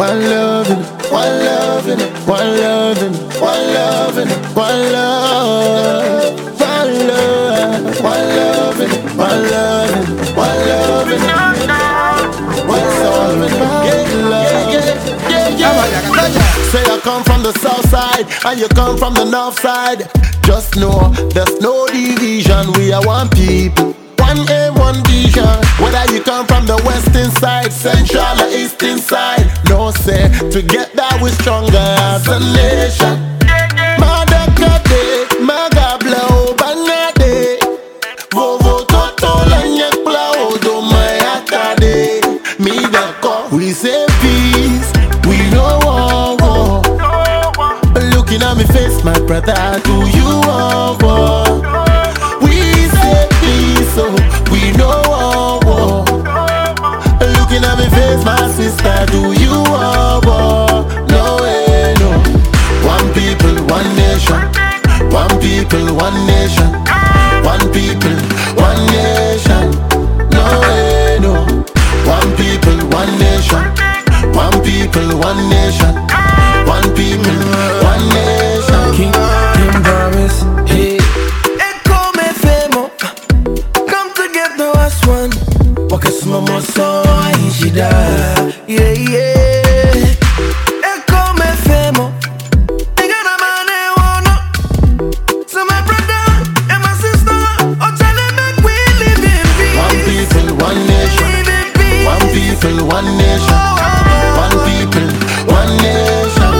one loving, one loving, one loving, one loving, one love, one love, one loving, one loving, one loving, one loving, Say I come from the south side and you come from the north side. Just know there's no division. We are one people, one aim, one vision. Whether you come from the western side, central or eastern side, no say together we're stronger as a nation. Mother Kate, Maga Blow, Bangade, Vovo Toto, Lanyek Blow, do my Atade. Me the call, we say peace, we know war. Looking at me face, my brother, do you want war? We say peace, so we know war. Looking at me face, my sister, do you want war? No way, no. One people, one nation. One people, one nation. One people, one nation. No way, no. One people, one nation. One people, one nation. One people, one nation. King Promise, hey. Echo me femo, come together as one. Walk a small more so I should die. Yeah, yeah. Echo me femo. I got a man I wanna. So my brother and my sister, oh tell them that we live in peace. One people, one nation. One people, one nation. One people, one nation.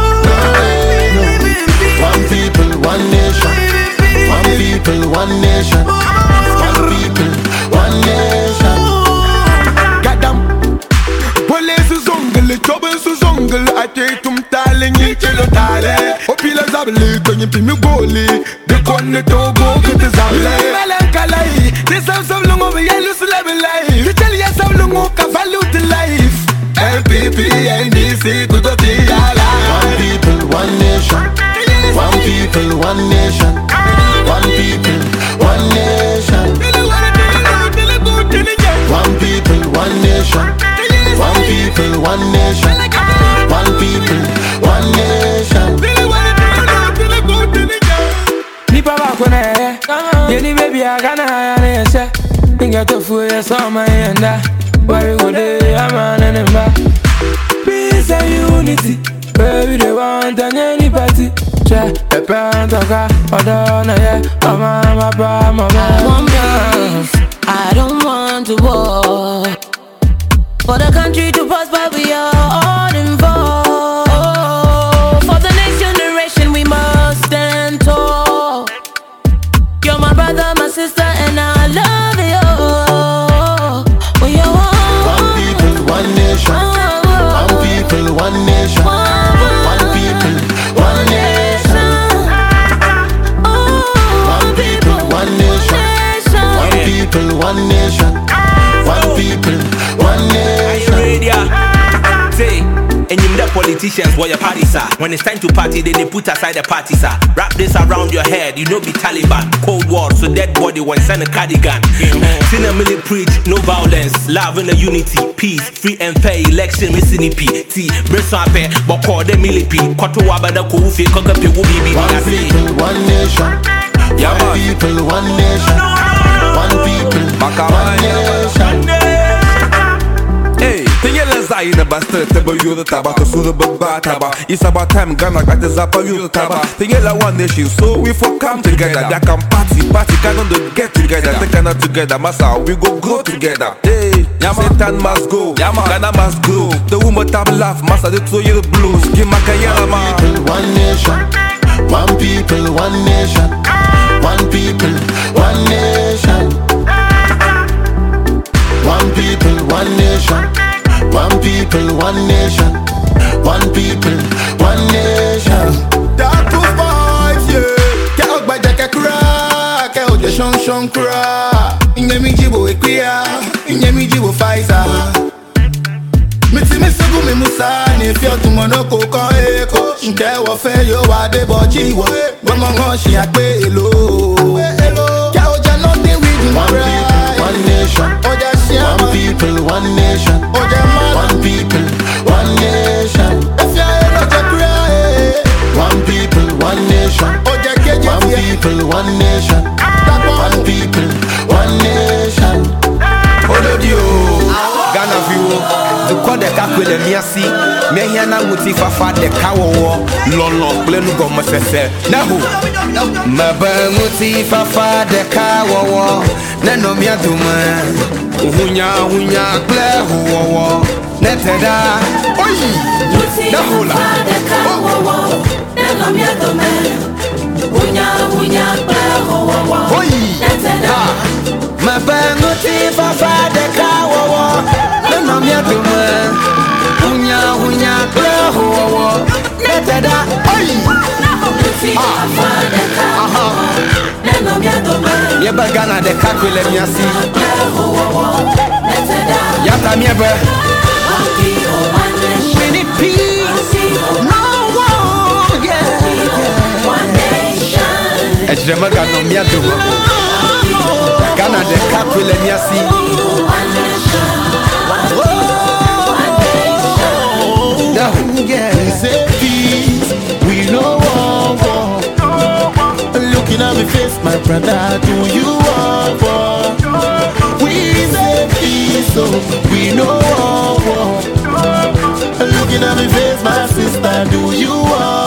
One people, one nation. One people, one nation. One people, one nation. Gadam, police zongel, trouble zongel. I take tum talen, you chelo tale. Opila zabli, tonye pimi goli. De konne togo kete zabli. Melankalai, this have some long over yellow level life. You tell yourself long over value life. MPP, NDC, to the Tiala. One people, one nation. One people, one nation. One people, one nation. One people, one nation. One people, one nation. One people, one nation. Nipa bakone, yeni baby agana yanese. Inga tofu ya sama yenda. Where go dey amana nemba. Peace and unity, baby they want any party. Che, pepentoka, odona ye, mama ba. I want peace, I don't want to war. For the country to prosper, we are all involved. For the next generation, we must stand tall. You're my brother, my sister, and I love you. We are one people, one nation. One people, one nation. One people, one nation. One people, one nation. One people, one nation. One people, one nation. Are you ready? Say, and you the politicians where your parties are. When it's time to party, then they put aside the parties are. Wrap this around your head, you know be Taliban. Cold War, so dead body when send a cardigan. Cinnamon preach, no violence, love and unity, peace, free and fair election, missing T. Breast up, but call them millipede. Koto wabada kofi, kokapi wubi. One people, one nation. One people, one nation. One people, one nation. Hey, tingele zai na bastre tebo yuru taba to suru baba taba. It's about time Ghana got the zapa yuru taba. Tingele one nation, so we for come together. That can party, cannot get together. Take Ghana together, massa we go grow together. Hey, Satan must go, Ghana must grow. The woman tab laugh, massa they throw you the blues. Give my kayala man. One nation, one people, one nation. One people, one nation. One people, one nation. One people, one nation. One people, one nation. That two vibes, yeah. Get out by the crack, get out the shong crack. Inye mi jibo equia, inye mi jibo Pfizer. Miti misugu mi musani, fio tumono koko eko. Nke wo fe yo wa de boji wo. Gomo ngon shi akpe elo. Get out ya nothing reading. One people, one nation. One people, one nation. One people, one nation. one nation, one people, one nation. Olodio, Ghana view, the code kakwele miasi, mehiana muti fafa de kawo, lolo, blenu go masese, nahu, maba muti fafa de kawo, nano miaduma, hunya, blehu, neteda, oyi, nahula, nano miaduma, hunya, blehu, oyi, neteda. My banguti fafa de kawo, no miaduma, hunya, blehu, netada, oi, yeba Ghana de kakwele miasi, yata miebe, many peace, no war, yeah, ejrema Ghana miaduma. Ghana de kakwele miasi. We say peace, we know war. Looking at me face, my brother, do you want war? We say peace, so we know war. Looking at me face, my sister, do you want